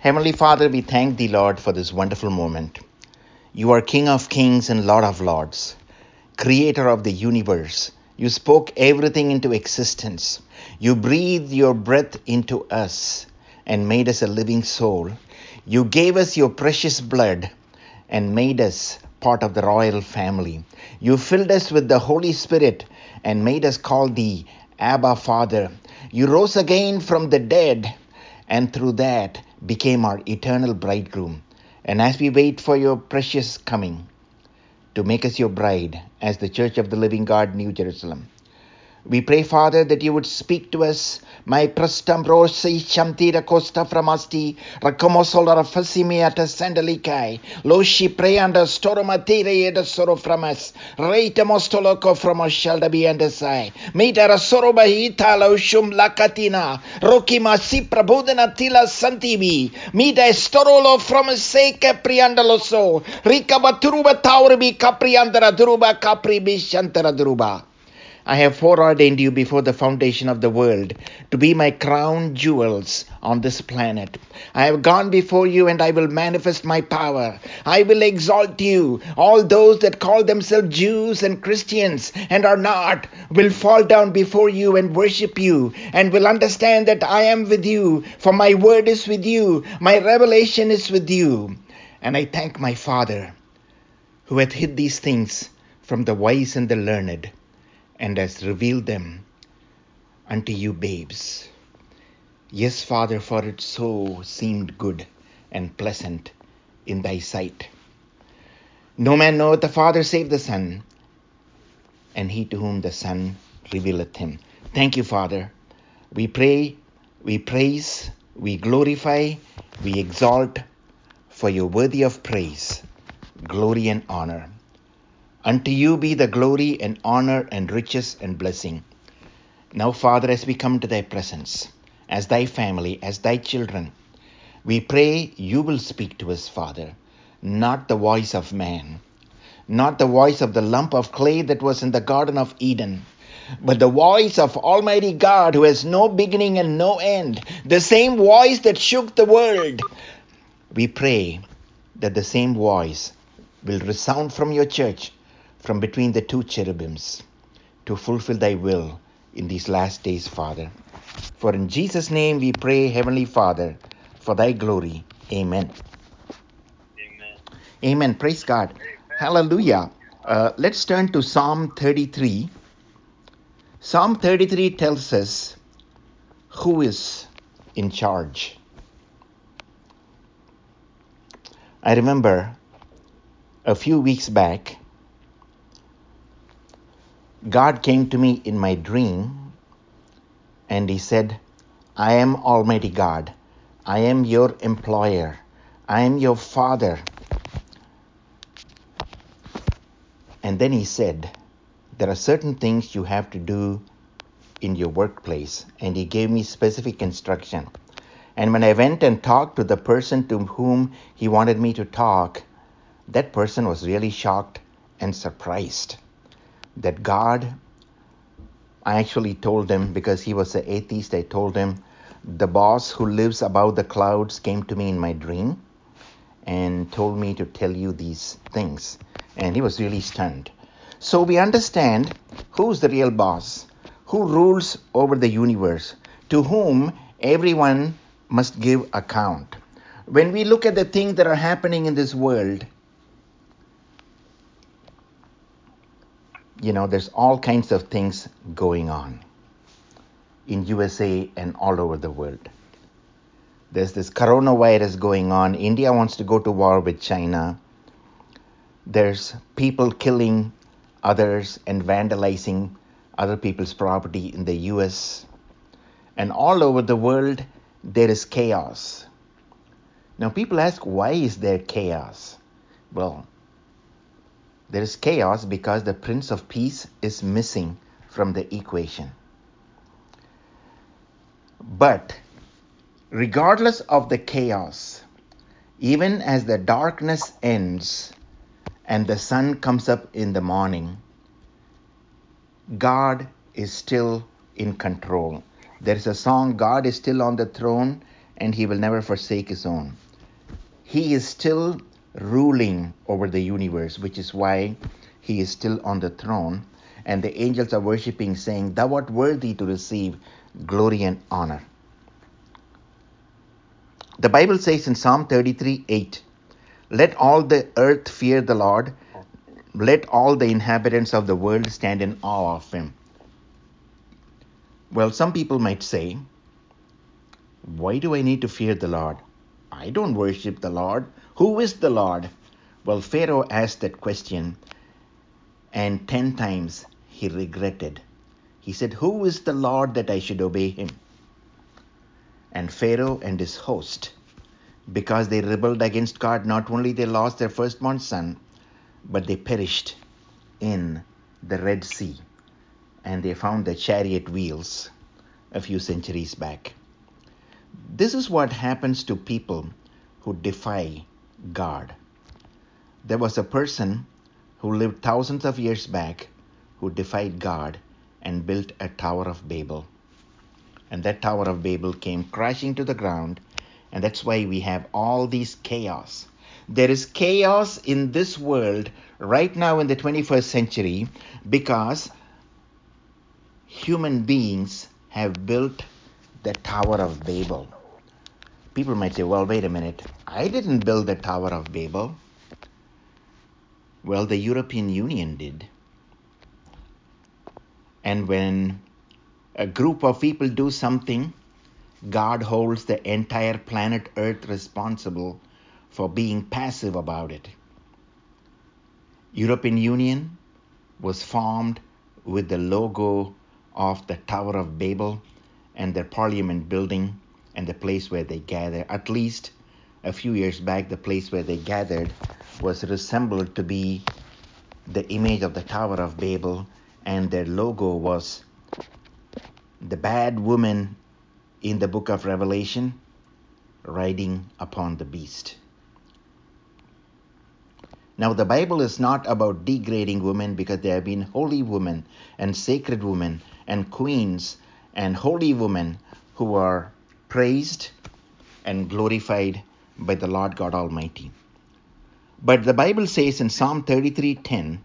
Heavenly Father, we thank thee, Lord, for this wonderful moment. You are King of kings and Lord of lords, creator of the universe. You spoke everything into existence. You breathed your breath into us and made us a living soul. You gave us your precious blood and made us part of the royal family. You filled us with the Holy Spirit and made us call thee Abba, Father. You rose again from the dead and through that became our eternal bridegroom. And as we wait for your precious coming to make us your bride as the Church of the Living God, New Jerusalem, we pray, Father, that you would speak to us. My prastambrosi shamtira costa framasti, racomosola fasimiata sandalikai, loshi preanda storomatire ed soro framas, reita mostoloco from a shaldabi and a sai, mitara sorobahita loshum lakatina, rokima si prabodana tila santibi, mida estorolo from a seke priandaloso, ricabaturuba tauribi capriandra druba capri bishantara druba. I have foreordained you before the foundation of the world to be my crown jewels on this planet. I have gone before you and I will manifest my power. I will exalt you. All those that call themselves Jews and Christians and are not will fall down before you and worship you and will understand that I am with you, for my word is with you, my revelation is with you. And I thank my Father who hath hid these things from the wise and the learned, and has revealed them unto you babes. Yes, Father, for it so seemed good and pleasant in thy sight. No man knoweth the Father save the Son, and he to whom the Son revealeth him. Thank you, Father. We pray, we praise, we glorify, we exalt, for you're worthy of praise, glory and honor. Unto you be the glory and honor and riches and blessing. Now, Father, as we come to thy presence, as thy family, as thy children, we pray you will speak to us, Father, not the voice of man, not the voice of the lump of clay that was in the Garden of Eden, but the voice of Almighty God who has no beginning and no end, the same voice that shook the world. We pray that the same voice will resound from your church, from between the two cherubims, to fulfill thy will in these last days, Father. For in Jesus' name we pray, Heavenly Father, for thy glory. Amen. Amen. Amen. Praise God. Hallelujah. Let's turn to Psalm 33. Psalm 33 tells us who is in charge. I remember a few weeks back, God came to me in my dream and he said, I am Almighty God. I am your employer. I am your father. And then he said, there are certain things you have to do in your workplace. And he gave me specific instruction. And when I went and talked to the person to whom he wanted me to talk, that person was really shocked and surprised that God, I actually told him, because he was an atheist, I told him, the boss who lives above the clouds came to me in my dream and told me to tell you these things. And he was really stunned. So we understand who's the real boss, who rules over the universe, to whom everyone must give account. When we look at the things that are happening in this world, there's all kinds of things going on in USA and all over the world. There's this coronavirus going on. India wants to go to war with China. There's people killing others and vandalizing other people's property in the US. And all over the world, there is chaos. Now, people ask, why is there chaos? Well, there is chaos because the Prince of Peace is missing from the equation. But regardless of the chaos, even as the darkness ends and the sun comes up in the morning, God is still in control. There is a song, God is still on the throne and he will never forsake his own. He is still ruling over the universe, which is why he is still on the throne. And the angels are worshipping, saying, "Thou art worthy to receive glory and honor." The Bible says in Psalm 33:8, "Let all the earth fear the Lord. Let all the inhabitants of the world stand in awe of him." Well, some people might say, why do I need to fear the Lord? I don't worship the Lord. Who is the Lord? Well, Pharaoh asked that question, and 10 times he regretted. He said, "Who is the Lord that I should obey him?" And Pharaoh and his host, because they rebelled against God, not only they lost their firstborn son, but they perished in the Red Sea, and they found the chariot wheels a few centuries back. This is what happens to people who defy God. There was a person who lived thousands of years back who defied God and built a Tower of Babel. And that Tower of Babel came crashing to the ground, and that's why we have all these chaos. There is chaos in this world right now in the 21st century because human beings have built the Tower of Babel. People might say, well, wait a minute. I didn't build the Tower of Babel. Well, the European Union did. And when a group of people do something, God holds the entire planet Earth responsible for being passive about it. European Union was formed with the logo of the Tower of Babel and their parliament building and the place where they gather. At least a few years back, the place where they gathered was resembled to be the image of the Tower of Babel, and their logo was the bad woman in the book of Revelation riding upon the beast. Now, the Bible is not about degrading women, because there have been holy women and sacred women and queens and holy women who are praised and glorified by the Lord God Almighty. But the Bible says in Psalm 33:10,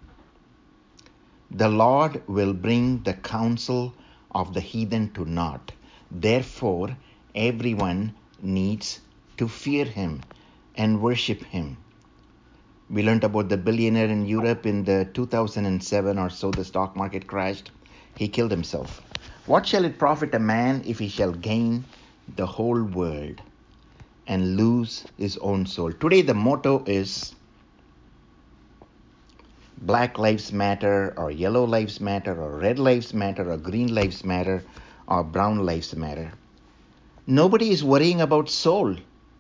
"The Lord will bring the counsel of the heathen to naught." Therefore, everyone needs to fear him and worship him. We learned about the billionaire in Europe in the 2007 or so, the stock market crashed. He killed himself. "What shall it profit a man if he shall gain the whole world and lose his own soul?" Today the motto is Black Lives Matter, or Yellow Lives Matter, or Red Lives Matter, or Green Lives Matter, or Brown Lives Matter. Nobody is worrying about soul.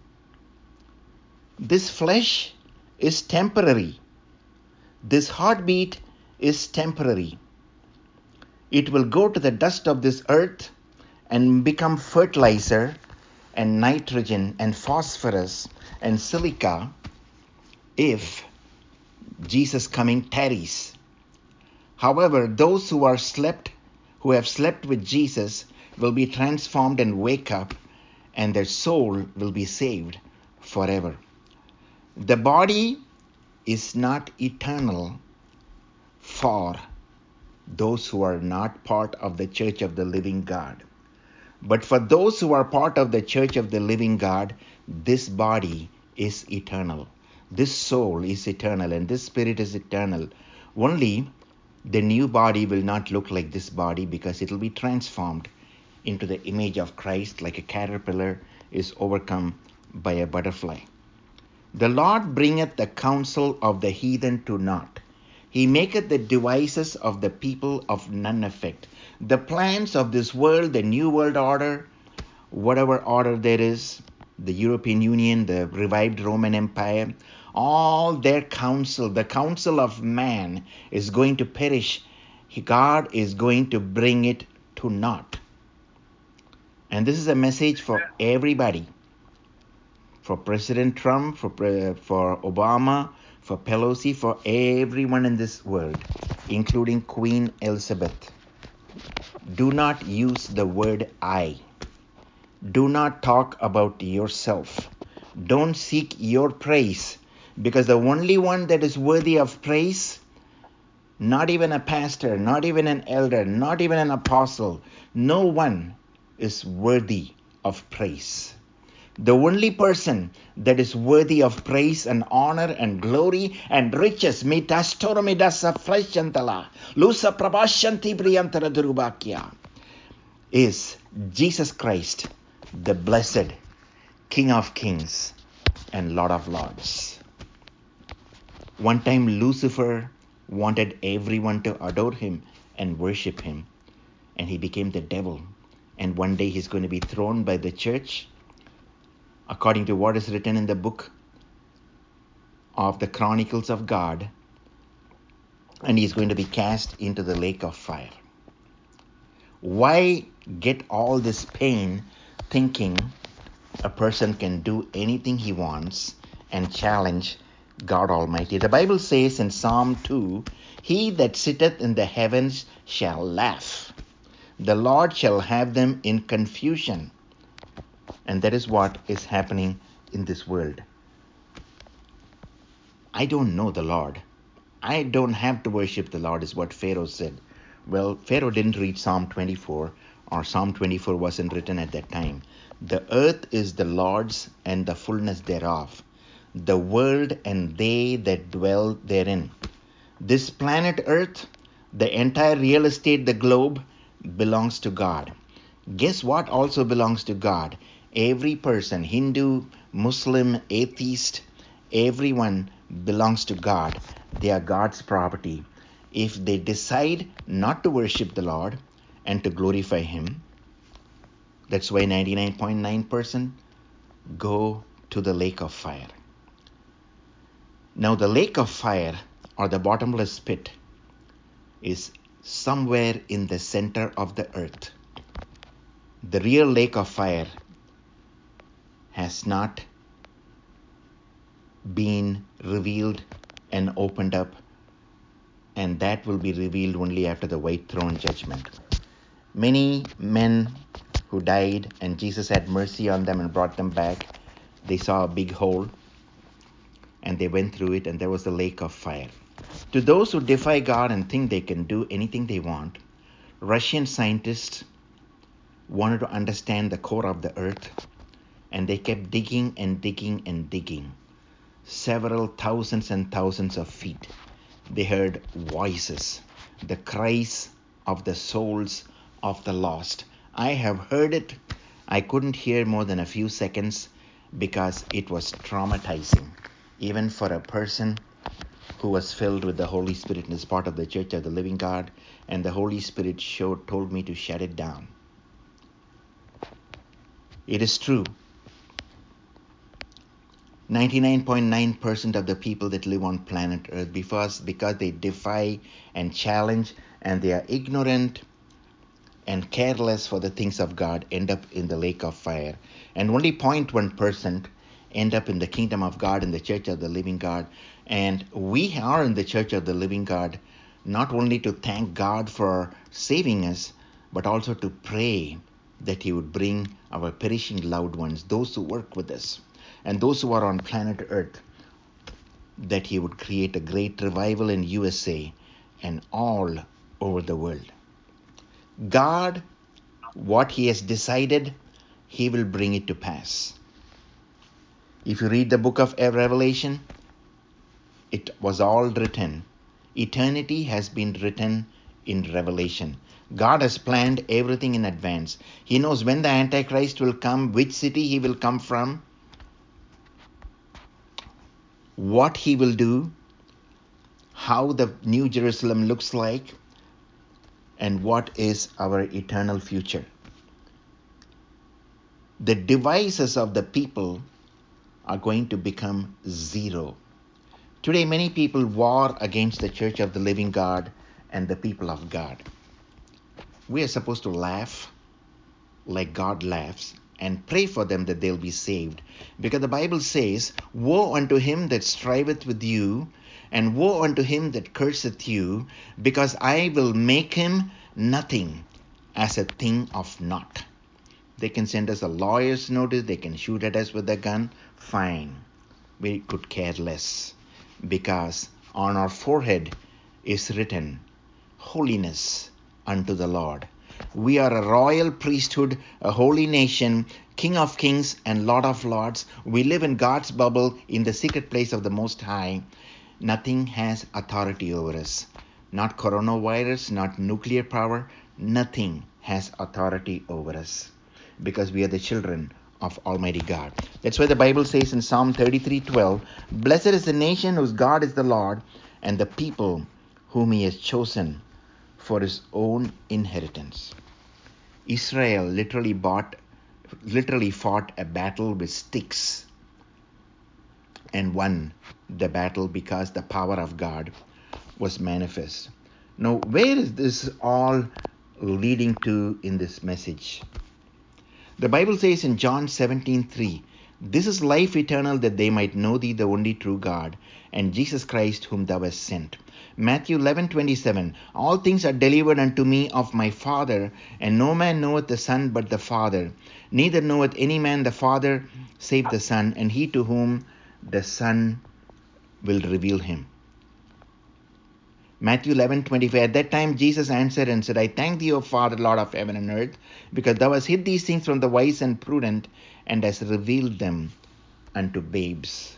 This flesh is temporary. This heartbeat is temporary. It will go to the dust of this earth and become fertilizer and nitrogen and phosphorus and silica if Jesus' coming tarries. However, those who have slept with Jesus will be transformed and wake up, and their soul will be saved forever. The body is not eternal for those who are not part of the church of the living God. But for those who are part of the church of the living God, this body is eternal. This soul is eternal, and this spirit is eternal. Only the new body will not look like this body, because it will be transformed into the image of Christ, like a caterpillar is overcome by a butterfly. "The Lord bringeth the counsel of the heathen to naught. He maketh the devices of the people of none effect." The plans of this world, the New World Order, whatever order there is, the European Union, the revived Roman Empire, all their counsel, the counsel of man, is going to perish. God is going to bring it to naught. And this is a message for everybody. For President Trump, for Obama, for Pelosi, for everyone in this world, including Queen Elizabeth. Do not use the word I. Do not talk about yourself. Don't seek your praise, because the only one that is worthy of praise, not even a pastor, not even an elder, not even an apostle, no one is worthy of praise. The only person that is worthy of praise and honor and glory and riches, is Jesus Christ, the blessed King of Kings and Lord of Lords. One time Lucifer wanted everyone to adore him and worship him, and he became the devil. And one day he's going to be thrown by the church, according to what is written in the book of the Chronicles of God, and he's going to be cast into the lake of fire. Why get all this pain thinking a person can do anything he wants and challenge God Almighty? The Bible says in Psalm 2, "He that sitteth in the heavens shall laugh. The Lord shall have them in confusion." And that is what is happening in this world. I don't know the Lord. I don't have to worship the Lord, is what Pharaoh said. Well, Pharaoh didn't read Psalm 24, or Psalm 24 wasn't written at that time. The earth is the Lord's and the fullness thereof, the world and they that dwell therein. This planet Earth, the entire real estate, the globe, belongs to God. Guess what also belongs to God? Every person, Hindu, Muslim, atheist, everyone belongs to God. They are God's property. If they decide not to worship the Lord and to glorify Him, that's why 99.9% go to the lake of fire. Now, the lake of fire, or the bottomless pit, is somewhere in the center of the earth. The real lake of fire has not been revealed and opened up, and that will be revealed only after the white throne judgment. Many men who died and Jesus had mercy on them and brought them back, they saw a big hole and they went through it, and there was the lake of fire. To those who defy God and think they can do anything they want, Russian scientists wanted to understand the core of the earth, and they kept digging and digging and digging. Several thousands and thousands of feet. They heard voices, the cries of the souls of the lost. I have heard it. I couldn't hear more than a few seconds because it was traumatizing, even for a person who was filled with the Holy Spirit and is part of the Church of the Living God, and the Holy Spirit told me to shut it down. It is true. 99.9% of the people that live on planet Earth, because they defy and challenge and they are ignorant and careless for the things of God, end up in the lake of fire. And only 0.1% end up in the kingdom of God, in the Church of the Living God. And we are in the Church of the Living God, not only to thank God for saving us, but also to pray that He would bring our perishing loved ones, those who work with us, and those who are on planet Earth, that He would create a great revival in USA and all over the world. God, what He has decided, He will bring it to pass. If you read the book of Revelation, it was all written. Eternity has been written in Revelation. God has planned everything in advance. He knows when the Antichrist will come, which city he will come from, what he will do, how the New Jerusalem looks like, and what is our eternal future. The devices of the people are going to become zero. Today, many people war against the Church of the Living God and the people of God. We are supposed to laugh like God laughs and pray for them that they'll be saved. Because the Bible says, "Woe unto him that striveth with you, and woe unto him that curseth you, because I will make him nothing as a thing of naught." They can send us a lawyer's notice. They can shoot at us with a gun. Fine. We could care less, because on our forehead is written, holiness unto the Lord. We are a royal priesthood, a holy nation, King of kings and Lord of lords. We live in God's bubble in the secret place of the Most High. Nothing has authority over us. Not coronavirus, not nuclear power. Nothing has authority over us, because we are the children of Almighty God. That's why the Bible says in Psalm 33:12, blessed is the nation whose God is the Lord, and the people whom he has chosen for his own inheritance. Israel literally fought a battle with sticks and won the battle because the power of God was manifest. Now, where is this all leading to in this message? The Bible says in John 17:3, this is life eternal, that they might know thee, the only true God, and Jesus Christ whom thou hast sent. Matthew 11:27, all things are delivered unto me of my Father, and no man knoweth the Son but the Father. Neither knoweth any man the Father save the Son, and he to whom the Son will reveal him. Matthew 11:25, at that time Jesus answered and said, I thank thee, O Father, Lord of heaven and earth, because thou hast hid these things from the wise and prudent, and hast revealed them unto babes.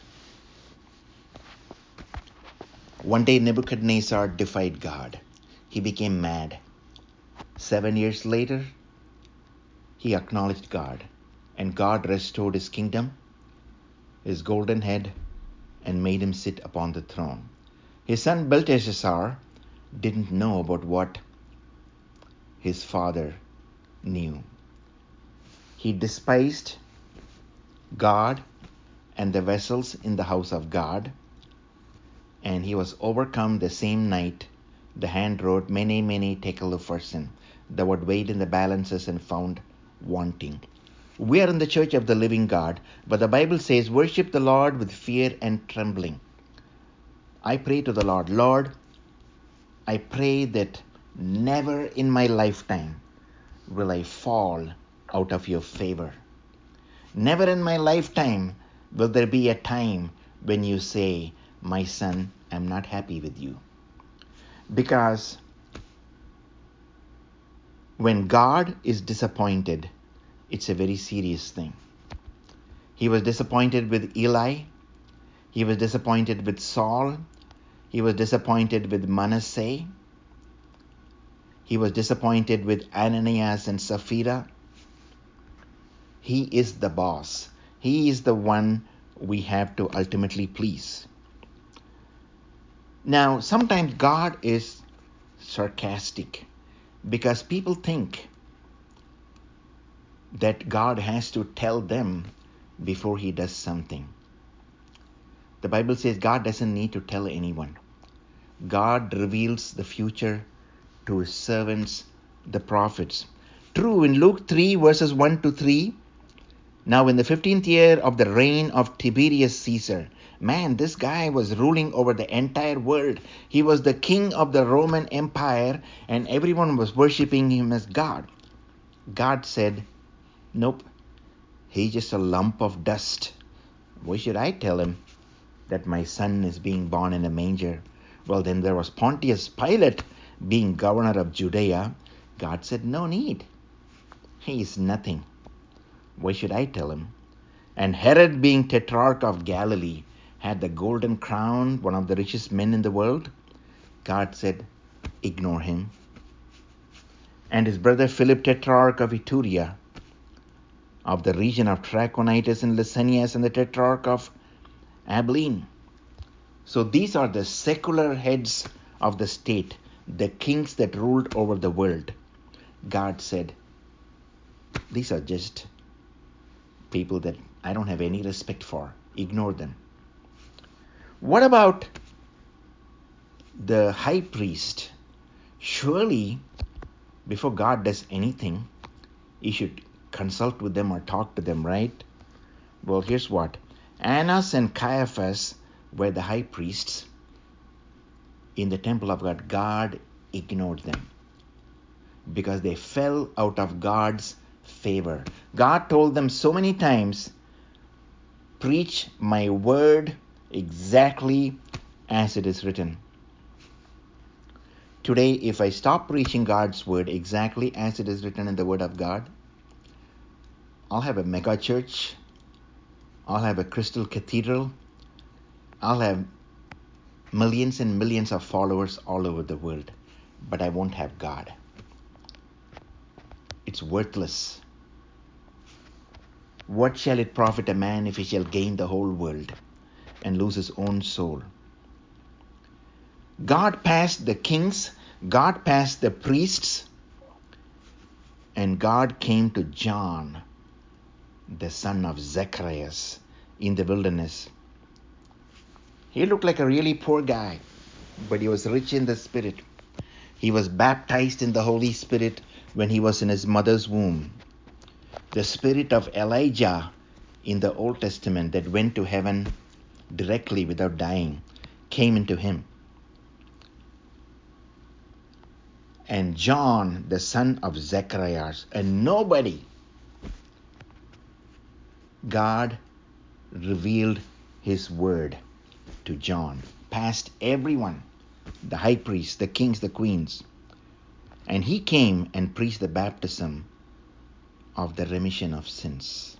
One day Nebuchadnezzar defied God. He became mad. 7 years later, he acknowledged God, and God restored his kingdom, his golden head, and made him sit upon the throne. His son Belteshazzar didn't know about what his father knew. He despised God and the vessels in the house of God, and he was overcome the same night. The hand wrote, Mene, Mene, Tekel Upharsin. Thou wert weighed in the balances and found wanting. We are in the church of the living God, but the Bible says, worship the Lord with fear and trembling. I pray to the Lord, Lord, I pray that never in my lifetime will I fall out of your favor. Never in my lifetime will there be a time when you say, my son, I'm not happy with you. Because when God is disappointed, it's a very serious thing. He was disappointed with Eli. He was disappointed with Saul. He was disappointed with Manasseh. He was disappointed with Ananias and Sapphira. He is the boss. He is the one we have to ultimately please. Now, sometimes God is sarcastic, because people think that God has to tell them before he does something. The Bible says God doesn't need to tell anyone. God reveals the future to his servants, the prophets. True, in Luke 3 verses 1 to 3, now in the 15th year of the reign of Tiberius Caesar, man, this guy was ruling over the entire world. He was the king of the Roman Empire, and everyone was worshiping him as God. God said, nope, he's just a lump of dust. Why should I tell him that my son is being born in a manger? Well, then there was Pontius Pilate being governor of Judea. God said, no need. He is nothing. Why should I tell him? And Herod, being tetrarch of Galilee, had the golden crown, one of the richest men in the world. God said, ignore him. And his brother Philip, tetrarch of Iturea, of the region of Trachonitis and Lysanias, and the tetrarch of Abilene. So these are the secular heads of the state, the kings that ruled over the world. God said, these are just people that I don't have any respect for. Ignore them. What about the high priest? Surely, before God does anything, he should consult with them or talk to them, right? Well, here's what. Annas and Caiaphas were the high priests in the temple of God. God ignored them because they fell out of God's favor. God told them so many times, preach my word exactly as it is written. Today, if I stop preaching God's word exactly as it is written in the word of God, I'll have a mega church, I'll have a crystal cathedral, I'll have millions and millions of followers all over the world, but I won't have God. It's worthless. What shall it profit a man if he shall gain the whole world and lose his own soul? God passed the kings, God passed the priests, and God came to John, the son of Zacharias, in the wilderness. He looked like a really poor guy, but he was rich in the Spirit. He was baptized in the Holy Spirit when he was in his mother's womb. The spirit of Elijah in the Old Testament that went to heaven directly without dying came into him. And John, the son of Zacharias, a nobody, God revealed his word to John, past everyone, the high priests, the kings, the queens. And he came and preached the baptism of the remission of sins.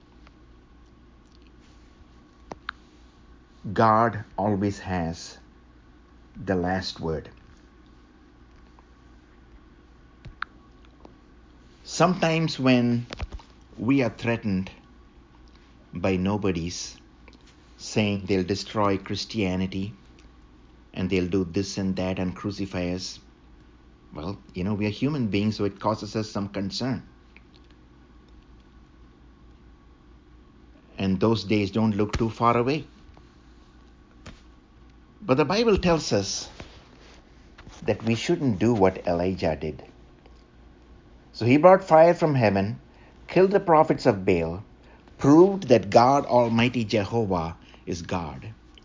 God always has the last word. Sometimes when we are threatened by nobodies saying they'll destroy Christianity and they'll do this and that and crucify us, well, we are human beings, so it causes us some concern. And those days don't look too far away. But the Bible tells us that we shouldn't do what Elijah did. So he brought fire from heaven, killed the prophets of Baal, proved that God Almighty Jehovah is God.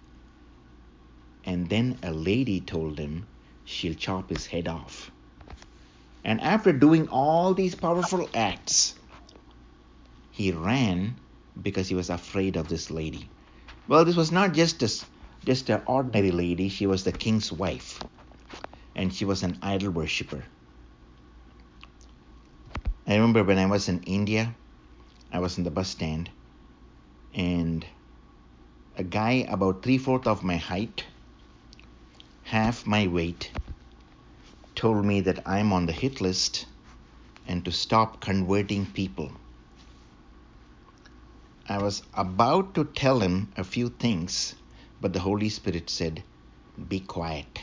And then a lady told him she'll chop his head off. And after doing all these powerful acts, he ran because he was afraid of this lady. Well, this was not just an ordinary lady. She was the king's wife. And she was an idol worshiper. I remember when I was in India, I was in the bus stand, and a guy about 3/4 of my height, half my weight, told me that I'm on the hit list and to stop converting people. I was about to tell him a few things, but the Holy Spirit said, "Be quiet."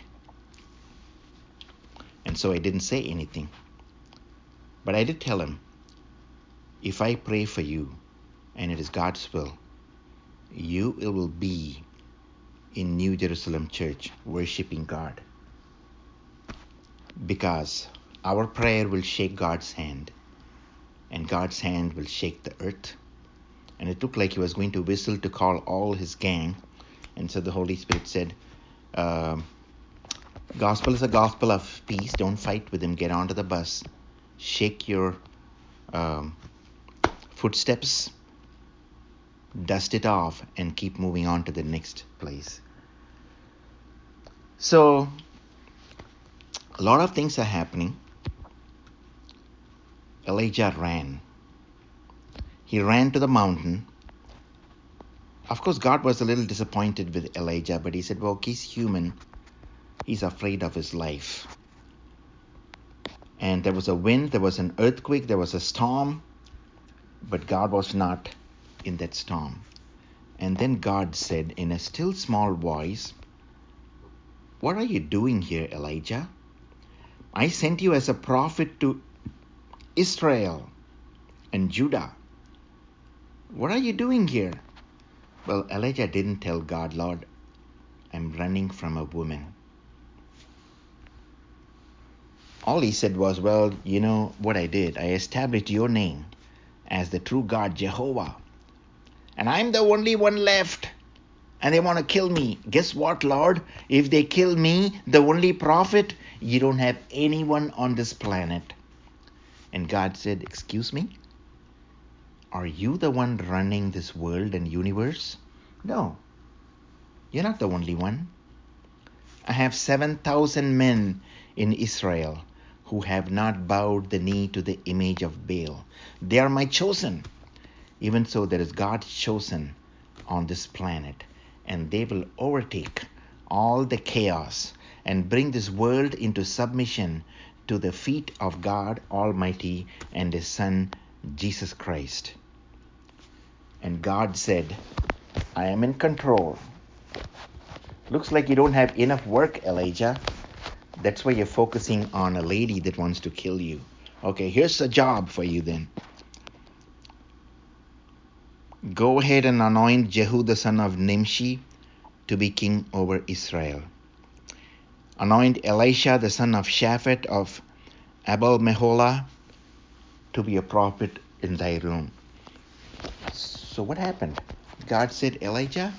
And so I didn't say anything. But I did tell him, if I pray for you and it is God's will, you will be in New Jerusalem Church worshiping God. Because our prayer will shake God's hand, and God's hand will shake the earth. And it looked like he was going to whistle to call all his gang. And so the Holy Spirit said, gospel is a gospel of peace. Don't fight with him. Get onto the bus. Shake your footsteps, dust it off, and keep moving on to the next place. So a lot of things are happening. Elijah ran. He ran to the mountain. Of course, God was a little disappointed with Elijah, but he said, well, he's human. He's afraid of his life. And there was a wind, there was an earthquake, there was a storm, but God was not in that storm. And then God said in a still small voice, "What are you doing here, Elijah? I sent you as a prophet to Israel and Judah. What are you doing here?" Well, Elijah didn't tell God, "Lord, I'm running from a woman." All he said was, well, you know what I did? I established your name as the true God, Jehovah. And I'm the only one left. And they want to kill me. Guess what, Lord? If they kill me, the only prophet, you don't have anyone on this planet. And God said, "Excuse me? Are you the one running this world and universe? No, you're not the only one. I have 7,000 men in Israel who have not bowed the knee to the image of Baal. They are my chosen. Even so, there is God's chosen on this planet, and they will overtake all the chaos and bring this world into submission to the feet of God Almighty and His Son, Jesus Christ. And God said, I am in control. Looks like you don't have enough work, Elijah. That's why you're focusing on a lady that wants to kill you. Okay, here's a job for you then. Go ahead and anoint Jehu the son of Nimshi to be king over Israel. Anoint Elisha the son of Shaphat of Abel Meholah to be a prophet in thy room. So what happened? God said, Elijah,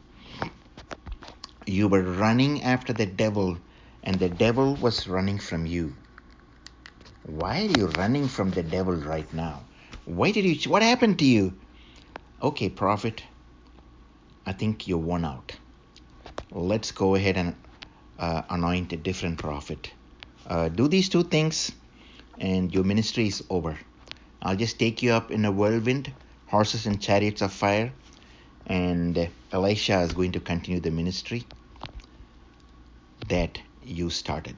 you were running after the devil, and the devil was running from you. Why are you running from the devil right now? What happened to you? Okay, prophet, I think you're worn out. Let's go ahead and anoint a different prophet. Do these two things, and your ministry is over. I'll just take you up in a whirlwind, horses and chariots of fire, and Elisha is going to continue the ministry that you started.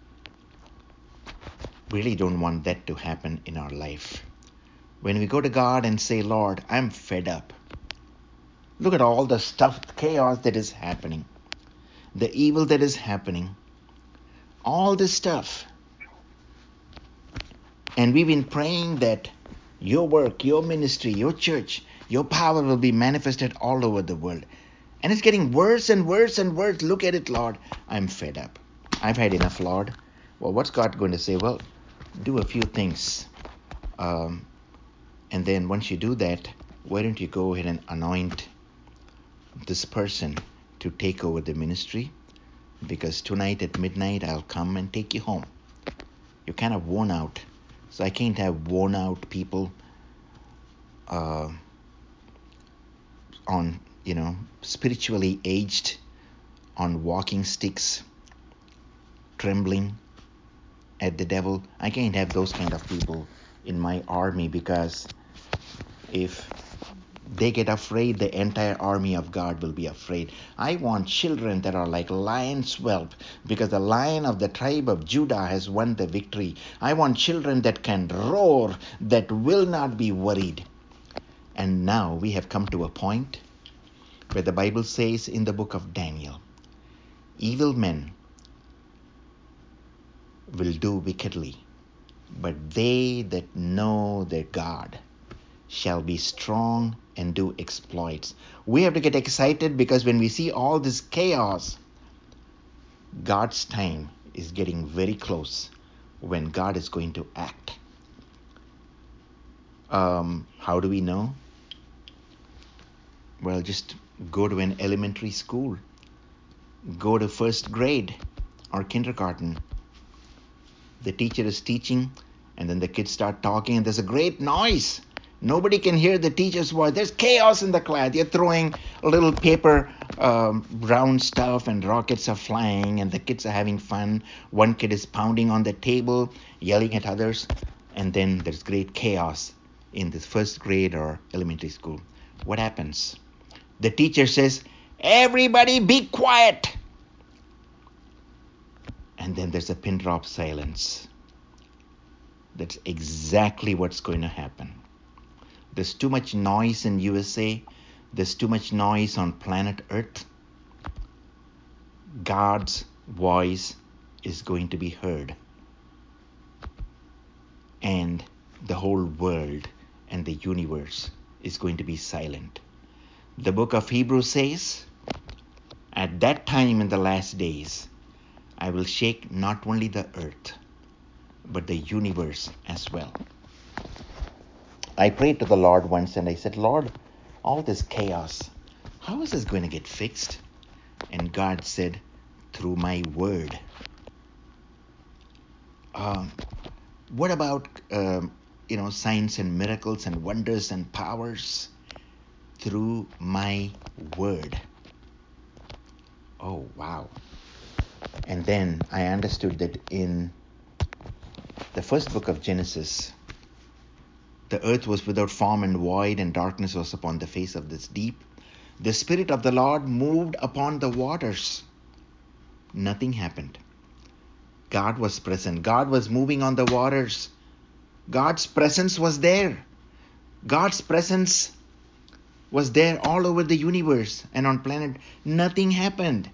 Really don't want that to happen in our life. When we go to God and say, Lord, I'm fed up. Look at all the stuff, chaos that is happening, the evil that is happening, all this stuff. And we've been praying that your work, your ministry, your church, your power will be manifested all over the world. And it's getting worse and worse and worse. Look at it, Lord. I'm fed up. I've had enough, Lord. Well, what's God going to say? Well, do a few things. And then once you do that, why don't you go ahead and anoint this person to take over the ministry? Because tonight at midnight, I'll come and take you home. You're kind of worn out. So I can't have worn out people on, spiritually aged, on walking sticks, trembling at the devil. I can't have those kind of people in my army, because if they get afraid, the entire army of God will be afraid. I want children that are like lion's whelp, because the Lion of the tribe of Judah has won the victory. I want children that can roar, that will not be worried. And now we have come to a point where the Bible says in the book of Daniel, evil men will do wickedly, but they that know their God shall be strong and do exploits. We have to get excited, because when we see all this chaos, God's time is getting very close when God is going to act. How do we know? Well, just go to an elementary school. Go to first grade or kindergarten. The teacher is teaching, and then the kids start talking, and there's a great noise. Nobody can hear the teacher's voice. There's chaos in the class. They're throwing little paper round stuff, and rockets are flying, and the kids are having fun. One kid is pounding on the table, yelling at others, and then there's great chaos in the first grade or elementary school. What happens? The teacher says, everybody be quiet. And then there's a pin drop silence. That's exactly what's going to happen. There's too much noise in USA. There's too much noise on planet Earth. God's voice is going to be heard. And the whole world and the universe is going to be silent. The book of Hebrews says, at that time in the last days, I will shake not only the earth, but the universe as well. I prayed to the Lord once, and I said, Lord, all this chaos, how is this going to get fixed? And God said, through my word. What about signs and miracles and wonders and powers through my word. Oh, wow. And then I understood that in the first book of Genesis, the earth was without form and void, and darkness was upon the face of this deep. The Spirit of the Lord moved upon the waters. Nothing happened. God was present. God was moving on the waters. God's presence was there. God's presence was there all over the universe and on planet. Nothing happened.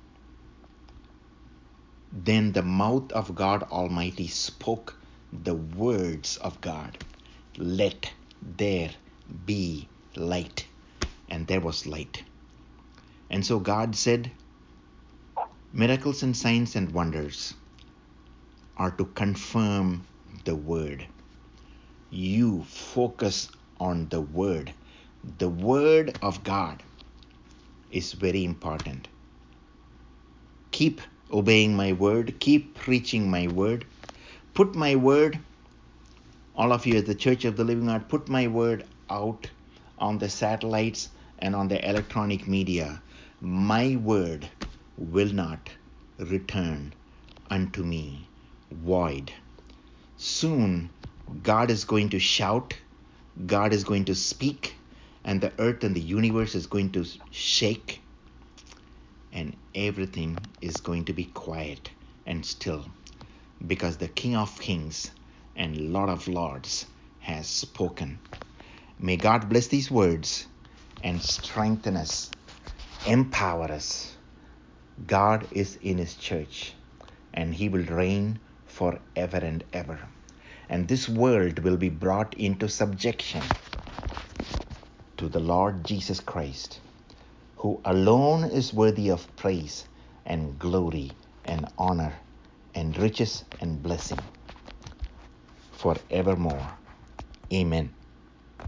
Then the mouth of God Almighty spoke the words of God. Let there be light. And there was light. And so God said, miracles and signs and wonders are to confirm the word. You focus on the word. The word of God is very important. Keep obeying my word. Keep preaching my word. Put my word, all of you at the Church of the Living God, put my word out on the satellites and on the electronic media. My word will not return unto me void. Soon, God is going to shout, God is going to speak, and the earth and the universe is going to shake, and everything is going to be quiet and still, because the King of Kings and Lord of Lords has spoken. May God bless these words and strengthen us, empower us. God is in His church, and He will reign forever and ever. And this world will be brought into subjection to the Lord Jesus Christ, who alone is worthy of praise and glory and honor and riches and blessing forevermore. Amen.